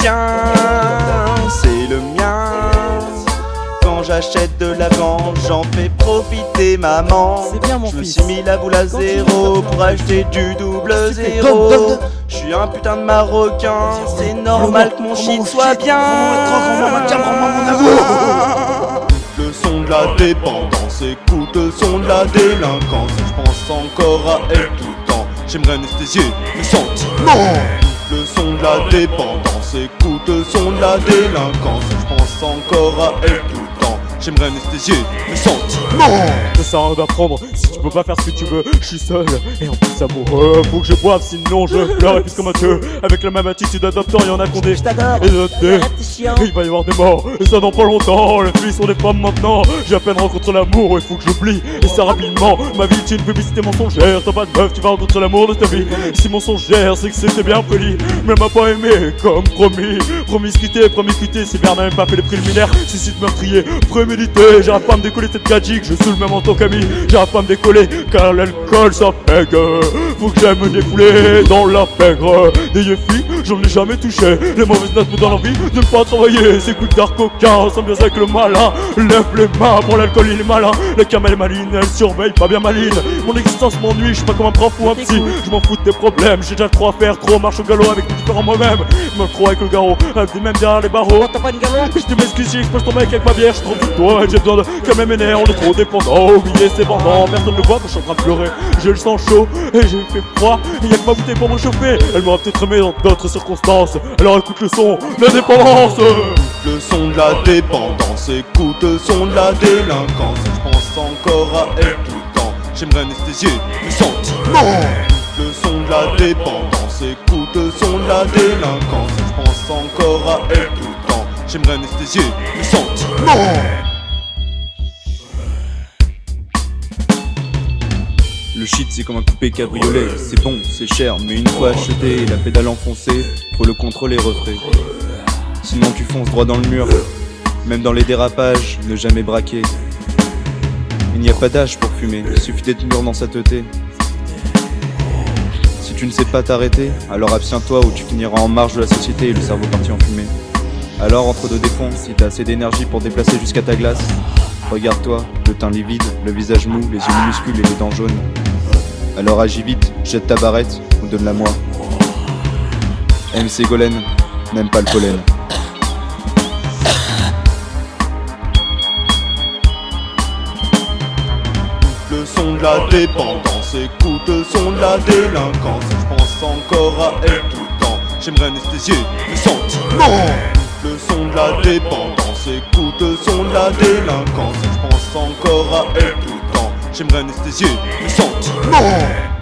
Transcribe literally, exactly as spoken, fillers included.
quotidien, c'est le mien. Quand j'achète de la viande, j'en fais profiter maman. Bien, mon je me fils. suis mis la boule à zéro pour acheter du double zéro. Je suis un putain de Marocain, c'est normal que mon shit soit bien. Le son de la dépendance, écoute le son de la délinquance. Je pense encore à elle tout le temps, j'aimerais anesthésier mes sentiments. Le son de la dépendance, écoute le son de la délinquance. Je pense encore à elle tout le temps, j'aimerais anesthésier mes sentiments. Ça sert à rien d'apprendre, si tu peux pas faire ce que tu veux, je suis seul et en plus amoureux. Faut que je boive sinon je pleure et puis comme un dieu. Avec la même attitude adoptant, y'en a condé. Je t'adore. Et de thé. Arrête, t'es chiant. Il va y avoir des morts, et ça dans pas longtemps. Les filles sont des femmes maintenant. J'ai à peine rencontré l'amour, il faut que j'oublie. Et ça rapidement, ma vie est une publicité mensongère. T'as pas de meuf, tu vas rencontrer l'amour de ta vie. Si mensongère, c'est que c'était bien poli. Mais elle m'a pas aimé, comme promis. Promiscuité, promiscuité, si merde n'a même pas fait les préliminaires. Suicide meurtrier, prémédité. J'arrive pas à me décoller cette gadget, je suis le même en tant qu'ami. J'arrive pas à me décoller, car l'alcool ça pègue. Faut que j'aille me défouler dans la pègre. Des yeux filles, j'en ai jamais touché. Les mauvaises notes me donnent envie de ne pas travailler. Ces coups d'art coquin, ressemblent bien avec le malin. Lève les mains, pour l'alcool il est malin. La camelle maline, elle surveille pas bien maline. Mon existence m'ennuie, je suis pas comme un prof ou un psy. Je m'en fous de tes problèmes, j'ai déjà trop à faire. Trop marche au galop avec des différents moi-même. Me trop avec le garrot, avec des mêmes derrière les barreaux. T'as pas une galon? Je te m'excuse si je pose ton mec avec ma bière. Je trouve de toi et j'ai besoin de calmer mes nerfs. On est trop dépendants, oublier c'est vendant. Personne ne voit quand je suis en train de pleurer. J'ai le sang chaud et j'ai fait froid. Il y a que ma bouteille pour me chauffer. Elle m'aura peut-être aimé dans d'autres circonstances. Alors écoute le son, la dépendance. Le son de la dépendance, écoute le son de la délinquance. Je pense encore à elle tout le temps, j'aimerais anesthésier mes sentiments. Le son de la dépendance, écoute le son de la délinquance. Je pense encore à elle tout le temps, j'aimerais anesthésier mes sentiments. Le shit c'est comme un coupé cabriolet, c'est bon, c'est cher, mais une fois acheté et la pédale enfoncée, faut le contrôler refrais. Sinon tu fonces droit dans le mur, même dans les dérapages, ne jamais braquer. Il n'y a pas d'âge pour fumer, il suffit d'être mûr dans sa teuté. Si tu ne sais pas t'arrêter, alors abstiens-toi ou tu finiras en marge de la société et le cerveau parti en fumée. Alors entre deux défonds, si t'as assez d'énergie pour déplacer jusqu'à ta glace, regarde-toi, le teint livide, le visage mou, les yeux minuscules et les dents jaunes. Alors agis vite, jette ta barrette ou donne-la moi. M C Golen n'aime pas le pollen. Le son de la dépendance, écoute le son de la délinquance. Je pense encore à elle tout le temps, j'aimerais anesthésier mes sentiments. Le son de la dépendance, écoute le son de la délinquance. Je pense encore à elle tout le temps, j'aimerais anesthésier mes sentiments.